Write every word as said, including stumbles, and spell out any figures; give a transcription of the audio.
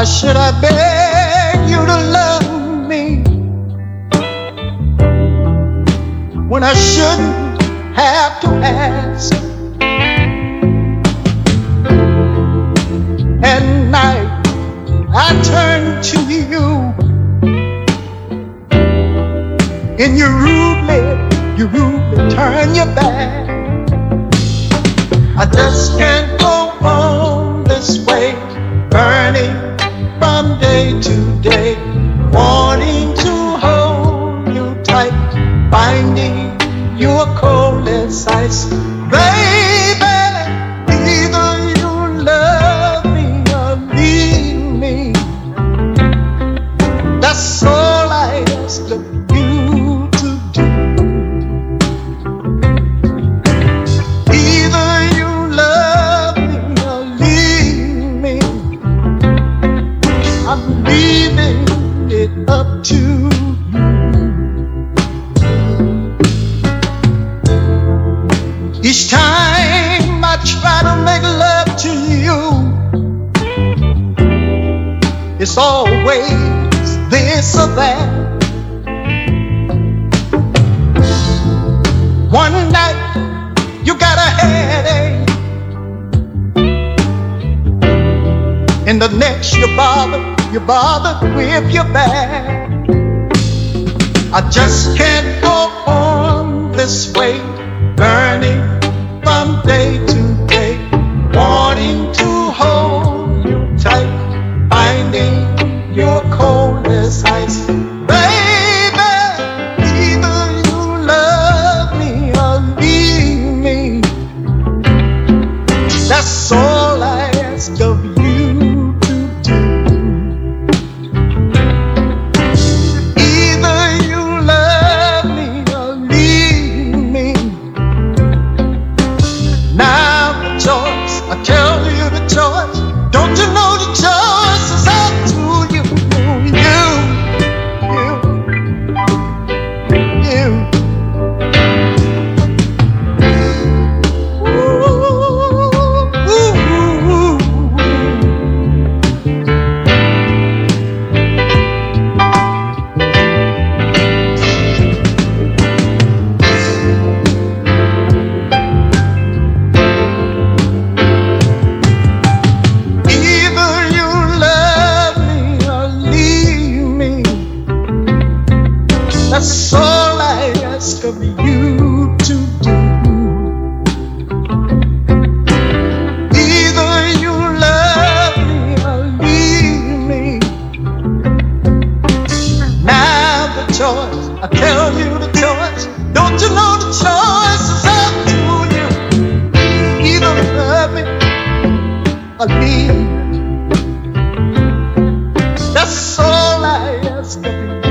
Why should I beg you to love me when I shouldn't have to ask? At night I turn to you, and you rudely, you rudely turn your back. I just can't go on this way, burning from day to day, wanting to hold you tight, finding you a cold as ice. Baby, either you love me or leave me. That's all I ask of you to do. Either you love me or leave me. I'm leaving it up to you. Each time I try to make love to you, it's always this or that. One night you got a headache, and the next you bother, you bother with your back. I just can't go on this way, burning from day to day, wanting to hold you tight, finding your cold as ice. Baby, either you love me or leave me. That's all I ask of you to do. Either you love me or leave me. Now the choice, I tell you the choice. Don't you know the choice is up to you? That's all I ask of you to do. Either you love me or leave me. Now the choice, I tell you the choice. Don't you know the choice is up to you? Either love me or leave me. That's all I ask of you.